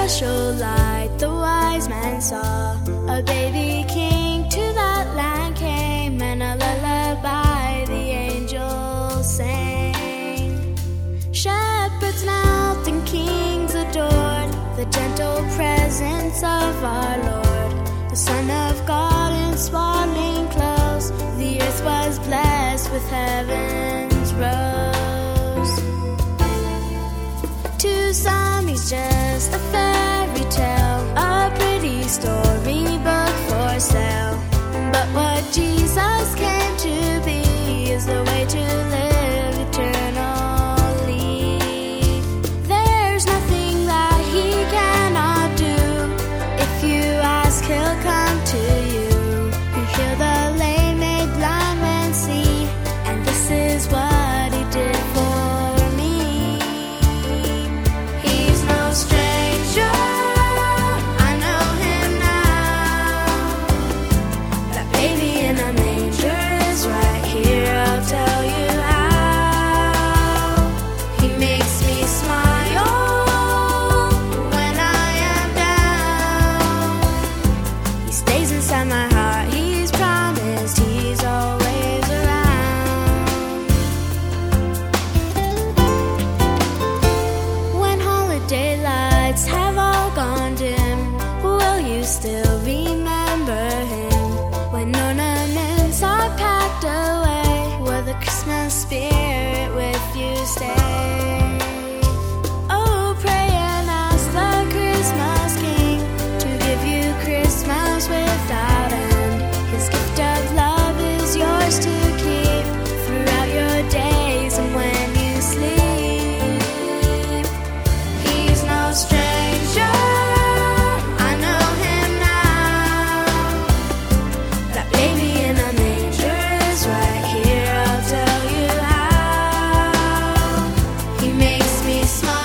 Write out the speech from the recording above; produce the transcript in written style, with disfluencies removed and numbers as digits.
special light the wise men saw. A baby king to that land came, and a lullaby the angels sang. Shepherds knelt and kings adored the gentle presence of our Lord. The Son of God in swaddling clothes, the earth was blessed with heaven's rose. To some he's just a fairy tale, a pretty storybook for sale. But what Jesus came to be is the way to live eternally. There's nothing that he cannot do. If you ask, he'll come to you. He healed the lame, made blind men see, and this is what he did for me. He's no stranger, I know him now. That baby in a manger is right here, I'll tell you how. He makes me smile when I am down. He stays inside my heart, he's promised he's always around. When holiday lights have all gone dim, will you still remember him? When ornaments are packed away, will the Christmas spirit with you stay? Oh, pray and ask the Christmas King to give you Christmas without end. His gift of love is yours to keep throughout your days and when you sleep. He's no stranger, I know him now. That baby in a manger is right here, I'll tell you how. He makes me smile